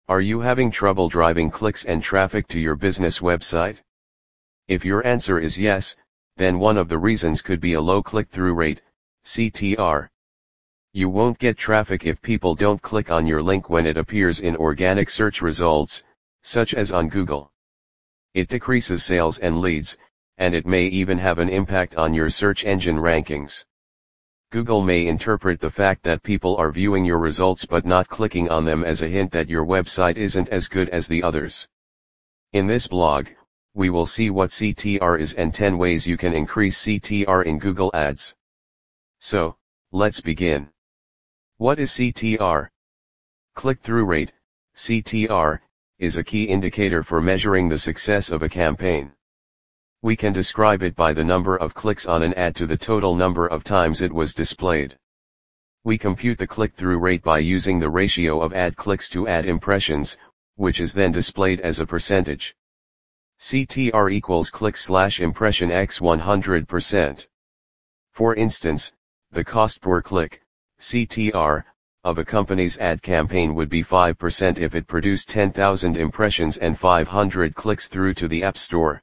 Are you having trouble driving clicks and traffic to your business website? If your answer is yes, then one of the reasons could be a low click-through rate, CTR. You won't get traffic if people don't click on your link when it appears in organic search results, such as on Google. It decreases sales and leads, and it may even have an impact on your search engine rankings. Google may interpret the fact that people are viewing your results but not clicking on them as a hint that your website isn't as good as the others. In this blog, we will see what CTR is and 10 ways you can increase CTR in Google Ads. So, let's begin. What is CTR? Click-through rate, CTR, is a key indicator for measuring the success of a campaign. We can describe it by the number of clicks on an ad to the total number of times it was displayed. We compute the click-through rate by using the ratio of ad clicks to ad impressions, which is then displayed as a percentage. CTR equals click/impression x 100%. For instance, the cost per click, CTR, of a company's ad campaign would be 5% if it produced 10,000 impressions and 500 clicks through to the App Store.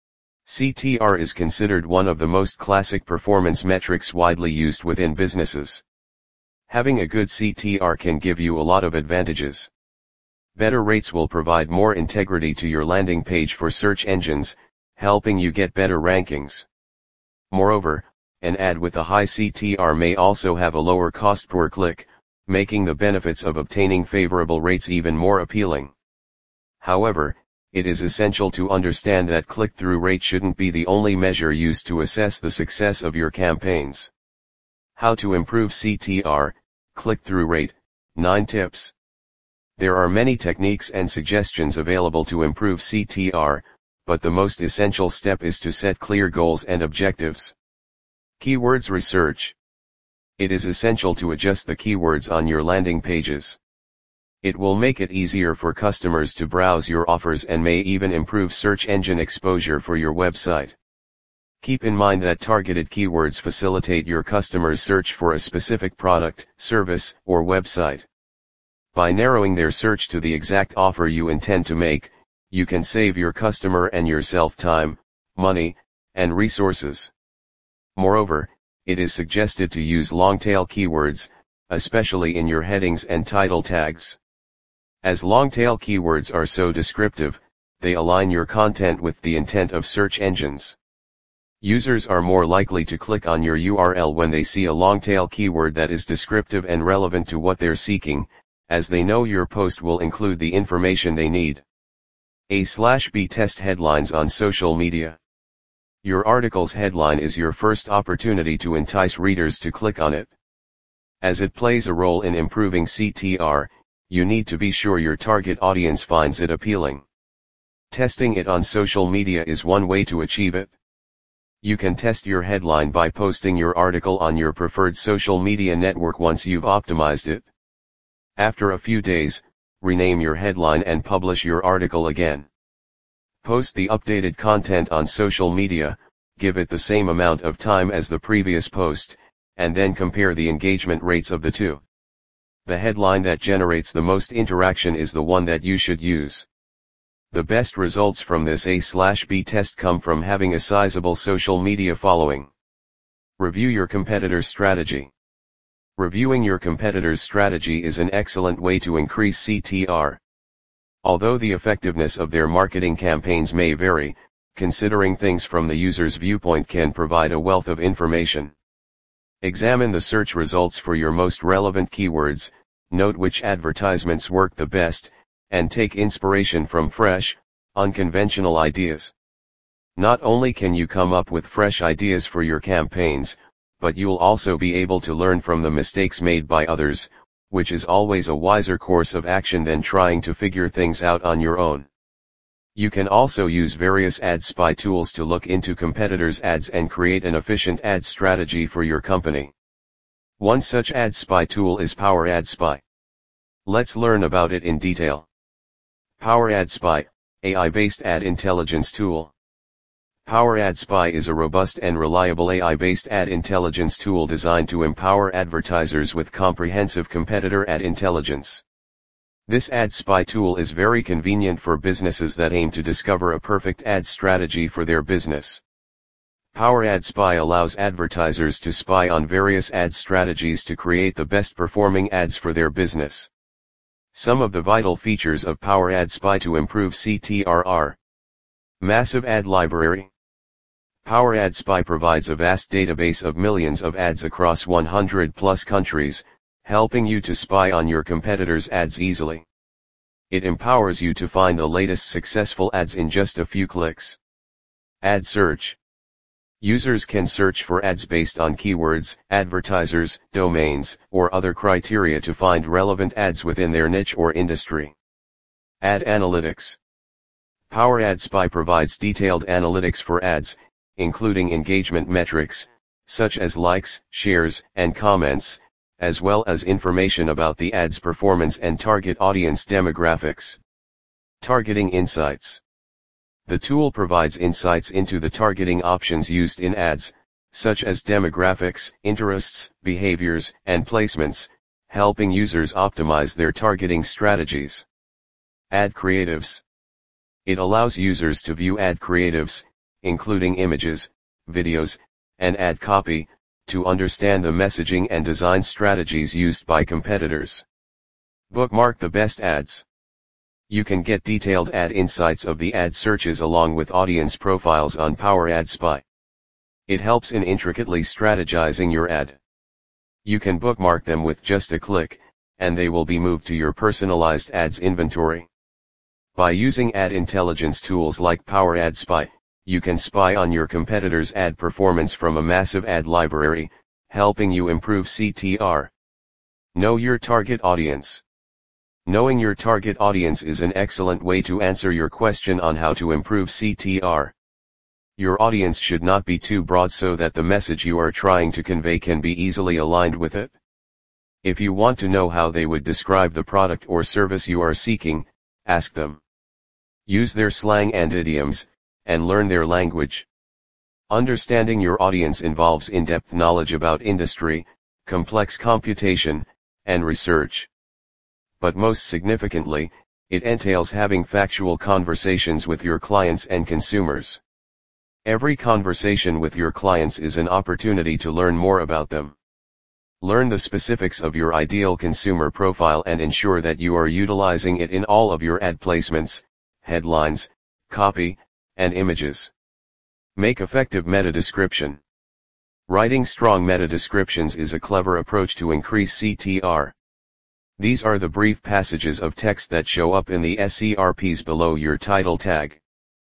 CTR is considered one of the most classic performance metrics widely used within businesses. Having a good CTR can give you a lot of advantages. Better rates will provide more integrity to your landing page for search engines, helping you get better rankings. Moreover, an ad with a high CTR may also have a lower cost per click, making the benefits of obtaining favorable rates even more appealing. However, it is essential to understand that click-through rate shouldn't be the only measure used to assess the success of your campaigns. How to improve CTR, click-through rate, 9 tips. There are many techniques and suggestions available to improve CTR, but the most essential step is to set clear goals and objectives. Keywords research. It is essential to adjust the keywords on your landing pages. It will make it easier for customers to browse your offers and may even improve search engine exposure for your website. Keep in mind that targeted keywords facilitate your customers' search for a specific product, service, or website. By narrowing their search to the exact offer you intend to make, you can save your customer and yourself time, money, and resources. Moreover, it is suggested to use long-tail keywords, especially in your headings and title tags. As long-tail keywords are so descriptive, they align your content with the intent of search engines. Users are more likely to click on your URL when they see a long-tail keyword that is descriptive and relevant to what they're seeking, as they know your post will include the information they need. A/B test headlines on social media. Your article's headline is your first opportunity to entice readers to click on it. As it plays a role in improving CTR, you need to be sure your target audience finds it appealing. Testing it on social media is one way to achieve it. You can test your headline by posting your article on your preferred social media network once you've optimized it. After a few days, rename your headline and publish your article again. Post the updated content on social media, give it the same amount of time as the previous post, and then compare the engagement rates of the two. The headline that generates the most interaction is the one that you should use. The best results from this A/B test come from having a sizable social media following. Review your competitor's strategy. Reviewing your competitor's strategy is an excellent way to increase CTR. Although the effectiveness of their marketing campaigns may vary, considering things from the user's viewpoint can provide a wealth of information. Examine the search results for your most relevant keywords, note which advertisements work the best, and take inspiration from fresh, unconventional ideas. Not only can you come up with fresh ideas for your campaigns, but you'll also be able to learn from the mistakes made by others, which is always a wiser course of action than trying to figure things out on your own. You can also use various ad spy tools to look into competitors' ads and create an efficient ad strategy for your company. One such ad spy tool is Power Ad Spy. Let's learn about it in detail. Power Ad Spy, AI-based ad intelligence tool. Power Ad Spy is a robust and reliable AI-based ad intelligence tool designed to empower advertisers with comprehensive competitor ad intelligence. This Ad Spy tool is very convenient for businesses that aim to discover a perfect ad strategy for their business. Power Ad Spy allows advertisers to spy on various ad strategies to create the best performing ads for their business. Some of the vital features of Power Ad Spy to improve CTR are: massive ad library. Power Ad Spy provides a vast database of millions of ads across 100 plus countries, helping you to spy on your competitors' ads easily. It empowers you to find the latest successful ads in just a few clicks. Ad search. Users can search for ads based on keywords, advertisers, domains, or other criteria to find relevant ads within their niche or industry. Ad analytics. Power Ad Spy provides detailed analytics for ads, including engagement metrics, such as likes, shares, and comments, as well as information about the ad's performance and target audience demographics. Targeting insights. The tool provides insights into the targeting options used in ads, such as demographics, interests, behaviors, and placements, helping users optimize their targeting strategies. Ad creatives. It allows users to view ad creatives, including images, videos, and ad copy, to understand the messaging and design strategies used by competitors. Bookmark the best ads. You can get detailed ad insights of the ad searches along with audience profiles on Power Ad Spy. It helps in intricately strategizing your ad. You can bookmark them with just a click, and they will be moved to your personalized ads inventory. By using ad intelligence tools like Power Ad Spy, you can spy on your competitors' ad performance from a massive ad library, helping you improve CTR. Know your target audience. Knowing your target audience is an excellent way to answer your question on how to improve CTR. Your audience should not be too broad so that the message you are trying to convey can be easily aligned with it. If you want to know how they would describe the product or service you are seeking, ask them. Use their slang and idioms, and learn their language. Understanding your audience involves in-depth knowledge about industry, complex computation, and research. But most significantly, it entails having factual conversations with your clients and consumers. Every conversation with your clients is an opportunity to learn more about them. Learn the specifics of your ideal consumer profile and ensure that you are utilizing it in all of your ad placements, headlines, copy, and images. Make effective meta description. Writing strong meta descriptions is a clever approach to increase CTR. These are the brief passages of text that show up in the SERPs below your title tag.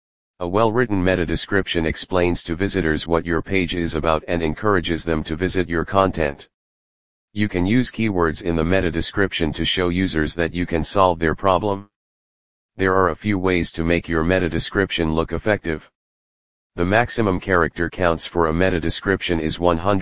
A well-written meta description explains to visitors what your page is about and encourages them to visit your content. You can use keywords in the meta description to show users that you can solve their problem. There are a few ways to make your meta description look effective. The maximum character counts for a meta description is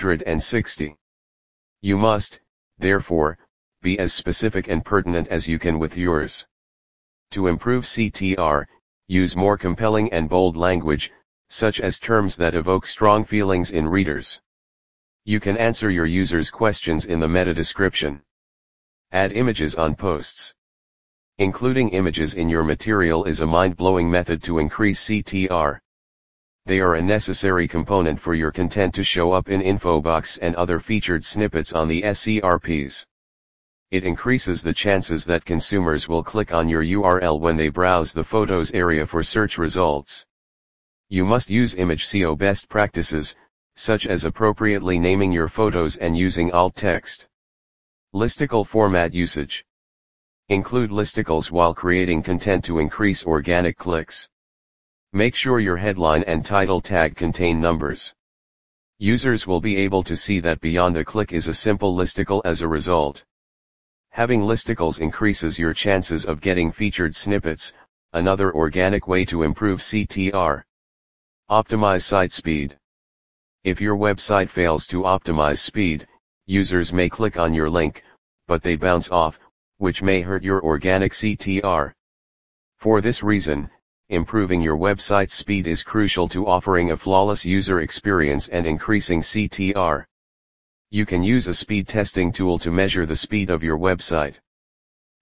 160. You must, therefore, be as specific and pertinent as you can with yours. To improve CTR, use more compelling and bold language, such as terms that evoke strong feelings in readers. You can answer your users' questions in the meta description. Add images on posts. Including images in your material is a mind-blowing method to increase CTR. They are a necessary component for your content to show up in infobox and other featured snippets on the SERPs. It increases the chances that consumers will click on your URL when they browse the photos area for search results. You must use image SEO best practices, such as appropriately naming your photos and using alt text. Listicle format usage. Include listicles while creating content to increase organic clicks. Make sure your headline and title tag contain numbers. Users will be able to see that beyond a click is a simple listicle as a result. Having listicles increases your chances of getting featured snippets, another organic way to improve CTR. Optimize site speed. If your website fails to optimize speed, users may click on your link, but they bounce off, which may hurt your organic CTR. For this reason, improving your website speed is crucial to offering a flawless user experience and increasing CTR. You can use a speed testing tool to measure the speed of your website.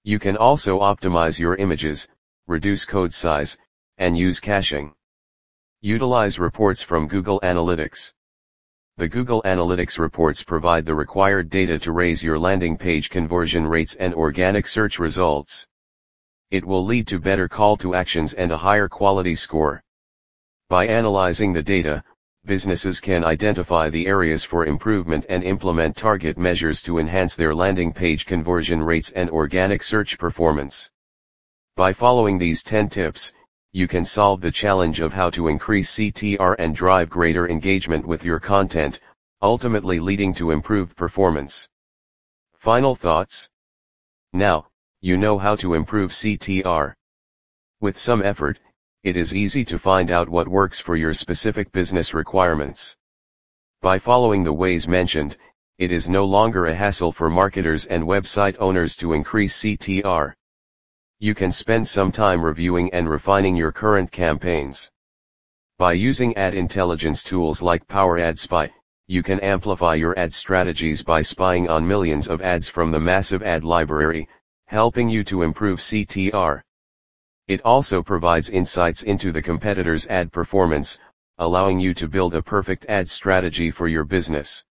You can also optimize your images, reduce code size, and use caching. Utilize reports from Google Analytics. The Google Analytics reports provide the required data to raise your landing page conversion rates and organic search results. It will lead to better call to actions and a higher quality score. By analyzing the data, businesses can identify the areas for improvement and implement target measures to enhance their landing page conversion rates and organic search performance. By following these 10 tips, you can solve the challenge of how to increase CTR and drive greater engagement with your content, ultimately leading to improved performance. Final thoughts? Now, you know how to improve CTR. With some effort, it is easy to find out what works for your specific business requirements. By following the ways mentioned, it is no longer a hassle for marketers and website owners to increase CTR. You can spend some time reviewing and refining your current campaigns. By using ad intelligence tools like Power Ad Spy, you can amplify your ad strategies by spying on millions of ads from the massive ad library, helping you to improve CTR. It also provides insights into the competitors' ad performance, allowing you to build a perfect ad strategy for your business.